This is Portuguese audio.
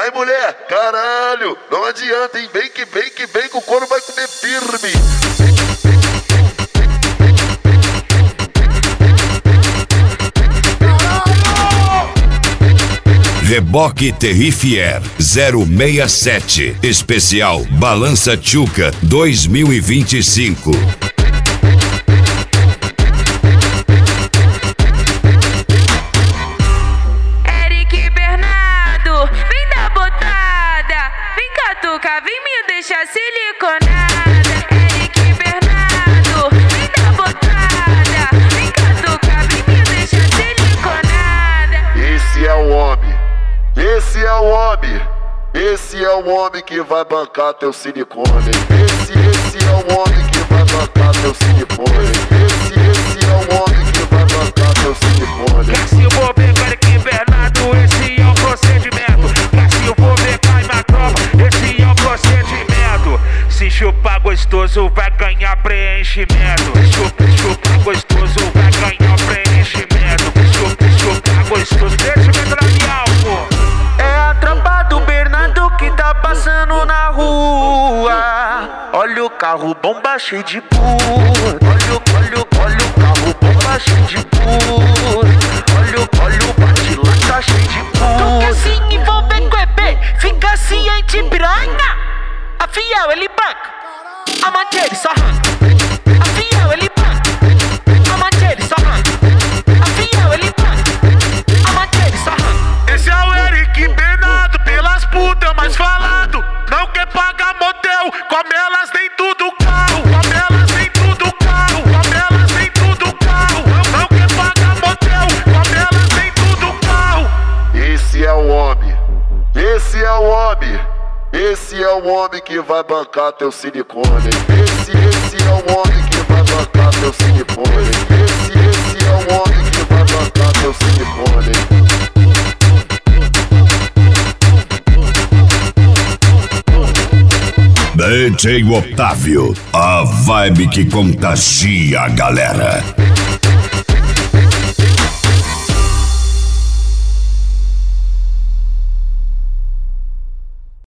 Vai, mulher, caralho, não adianta, hein? Vem que o couro vai comer firme. Reboque Terrifier 067, especial Balança Tchuca 2025. Eric Bernardo, vem dar botada, vem catuca, vem me deixar siliconada. Eric Bernardo, vem dar botada, vem catuca, vem me deixar siliconada. Esse é o homem. Esse é o homem, esse é o homem que vai bancar teu silicone. Esse é o homem que vai bancar teu silicone. Esse é o homem que vai bancar teu silicone. Se eu vou pegar Eric Bernardo, esse é o procedimento. Se eu vou pegar na tropa, esse é o procedimento. Se chupar gostoso vai ganhar preenchimento. Chupar gostoso vai ganhar preenchimento. Chupar gostoso, preenchimento labial, pô. Passando na rua, olha o carro bomba cheio de puro. Olha o carro bomba cheio de puro. Olha o bate-lata cheio de puro. Tu quer se envolver com EB, fica ciente, piranha. A fiel ele banca, a mante ele só arranca. A fiel ele banca, a mante ele só arranca. A fiel ele banca, a mante ele só arranca. Esse é o Eric Bernardo, pelas putas mais falado. Não quer pagar motel, come elas dentro do carro. Come elas dentro do carro, come elas dentro do carro. Não quer pagar motel, come elas dentro do carro. Esse é o homem, esse é o homem, esse é o homem que vai bancar teu silicone. Esse é o homem que vai bancar teu silicone. Esse é o homem que vai bancar teu silicone. DJ Otávio, a vibe que contagia a galera.